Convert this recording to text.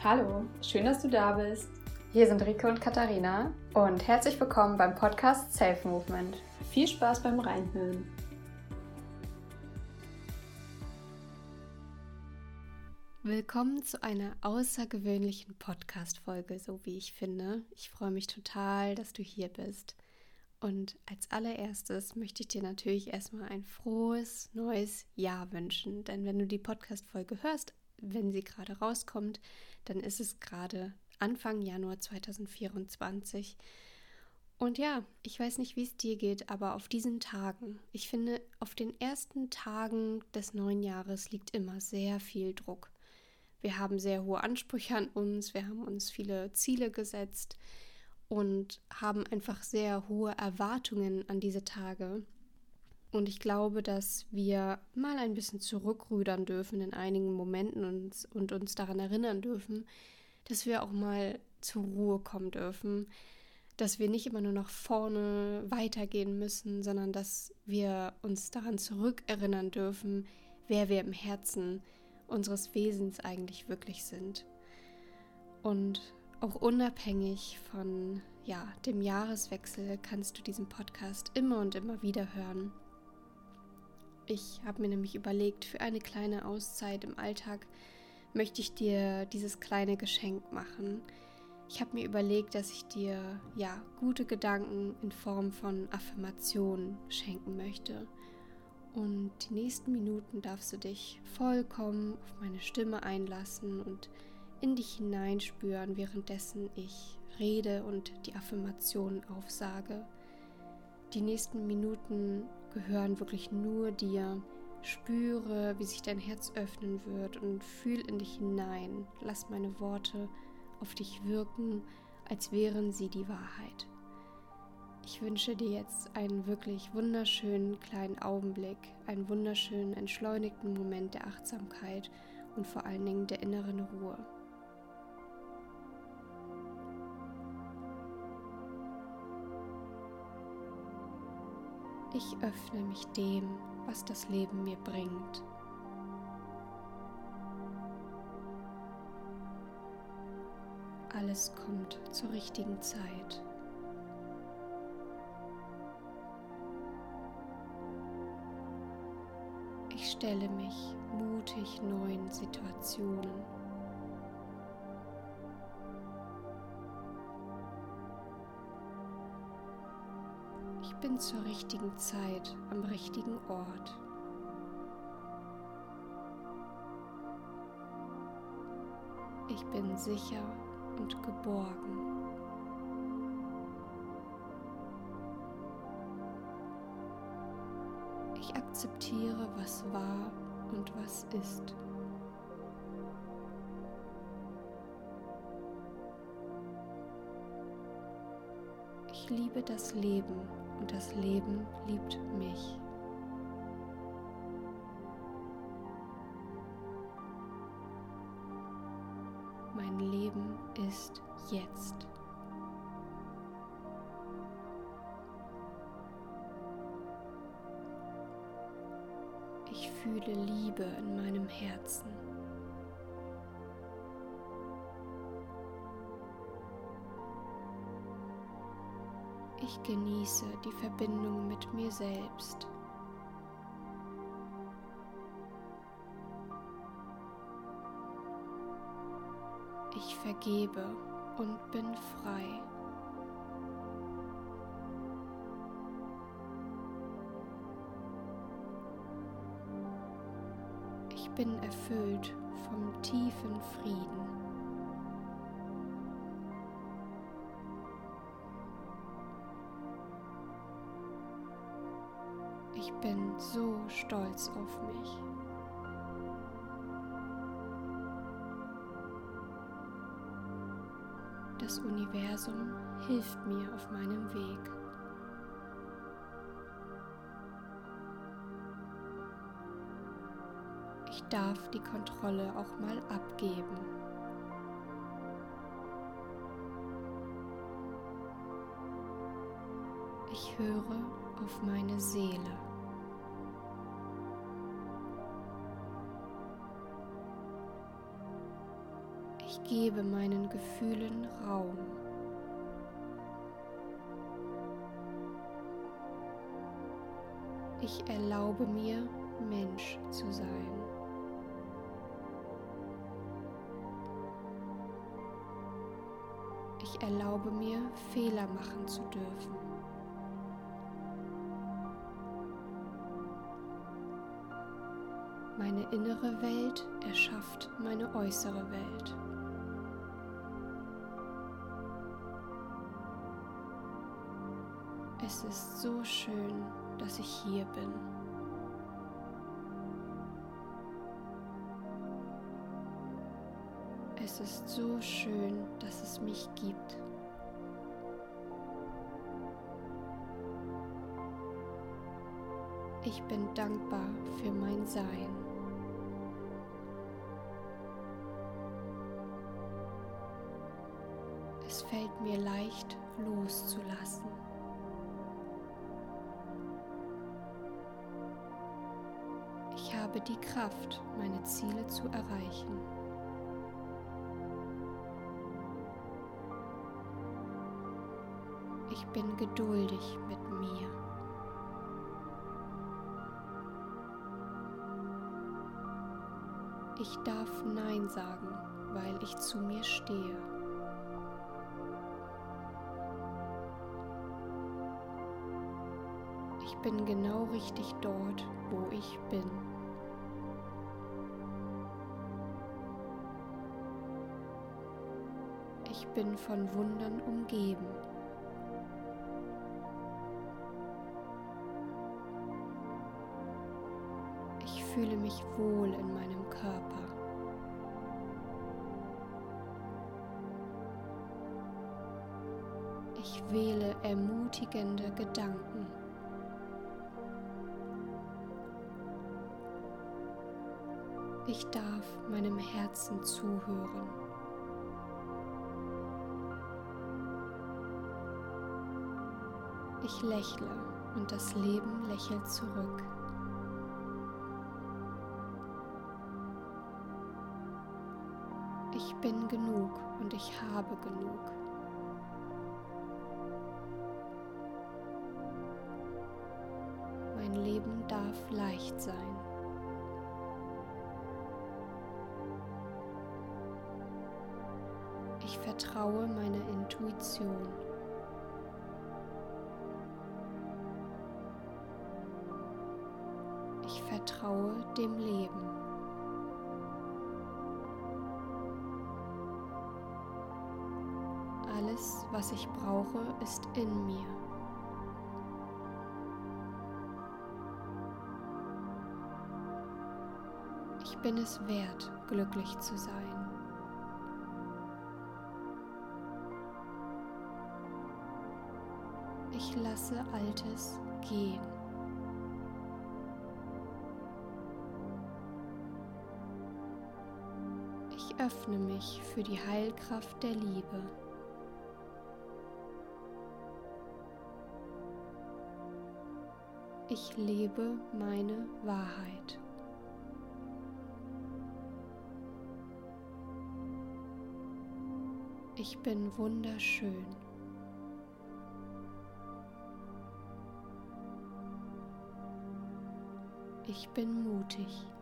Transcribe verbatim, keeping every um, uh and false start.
Hallo, schön, dass du da bist. Hier sind Rike und Katharina und herzlich willkommen beim Podcast Self Movement. Viel Spaß beim Reinhören. Willkommen zu einer außergewöhnlichen Podcast-Folge, so wie ich finde. Ich freue mich total, dass du hier bist. Und als allererstes möchte ich dir natürlich erstmal ein frohes, neues Jahr wünschen. Denn wenn du die Podcast-Folge hörst, wenn sie gerade rauskommt, dann ist es gerade Anfang Januar zweitausendvierundzwanzig. Und ja, ich weiß nicht, wie es dir geht, aber auf diesen Tagen, ich finde, auf den ersten Tagen des neuen Jahres liegt immer sehr viel Druck. Wir haben sehr hohe Ansprüche an uns, wir haben uns viele Ziele gesetzt und haben einfach sehr hohe Erwartungen an diese Tage. Und ich glaube, dass wir mal ein bisschen zurückrudern dürfen in einigen Momenten und, und uns daran erinnern dürfen, dass wir auch mal zur Ruhe kommen dürfen, dass wir nicht immer nur nach vorne weitergehen müssen, sondern dass wir uns daran zurückerinnern dürfen, wer wir im Herzen unseres Wesens eigentlich wirklich sind. Und auch unabhängig von ja, dem Jahreswechsel kannst du diesen Podcast immer und immer wieder hören. Ich habe mir nämlich überlegt, für eine kleine Auszeit im Alltag möchte ich dir dieses kleine Geschenk machen. Ich habe mir überlegt, dass ich dir ja gute Gedanken in Form von Affirmationen schenken möchte. Und die nächsten Minuten darfst du dich vollkommen auf meine Stimme einlassen und in dich hineinspüren, währenddessen ich rede und die Affirmationen aufsage. Die nächsten Minuten gehören wirklich nur dir. Spüre, wie sich dein Herz öffnen wird und fühl in dich hinein. Lass meine Worte auf dich wirken, als wären sie die Wahrheit. Ich wünsche dir jetzt einen wirklich wunderschönen kleinen Augenblick, einen wunderschönen entschleunigten Moment der Achtsamkeit und vor allen Dingen der inneren Ruhe. Ich öffne mich dem, was das Leben mir bringt. Alles kommt zur richtigen Zeit. Ich stelle mich mutig neuen Situationen. Ich bin zur richtigen Zeit am richtigen Ort. Ich bin sicher und geborgen. Ich akzeptiere, was war und was ist. Ich liebe das Leben und das Leben liebt mich. Mein Leben ist jetzt. Ich fühle Liebe in meinem Herzen. Ich genieße die Verbindung mit mir selbst. Ich vergebe und bin frei. Ich bin erfüllt vom tiefen Frieden. Ich bin so stolz auf mich. Das Universum hilft mir auf meinem Weg. Ich darf die Kontrolle auch mal abgeben. Ich höre auf meine Seele. Ich gebe meinen Gefühlen Raum. Ich erlaube mir, Mensch zu sein. Ich erlaube mir, Fehler machen zu dürfen. Meine innere Welt erschafft meine äußere Welt. Es ist so schön, dass ich hier bin. Es ist so schön, dass es mich gibt. Ich bin dankbar für mein Sein. Es fällt mir leicht, loszulassen. Ich habe die Kraft, meine Ziele zu erreichen. Ich bin geduldig mit mir. Ich darf Nein sagen, weil ich zu mir stehe. Ich bin genau richtig dort, wo ich bin. Ich bin von Wundern umgeben. Ich fühle mich wohl in meinem Körper. Ich wähle ermutigende Gedanken. Ich darf meinem Herzen zuhören. Ich lächle und das Leben lächelt zurück. Ich bin genug und ich habe genug. Mein Leben darf leicht sein. Ich vertraue meiner Intuition. Ich vertraue dem Leben. Alles, was ich brauche, ist in mir. Ich bin es wert, glücklich zu sein. Ich lasse Altes gehen. Ich öffne mich für die Heilkraft der Liebe. Ich lebe meine Wahrheit. Ich bin wunderschön. Ich bin mutig.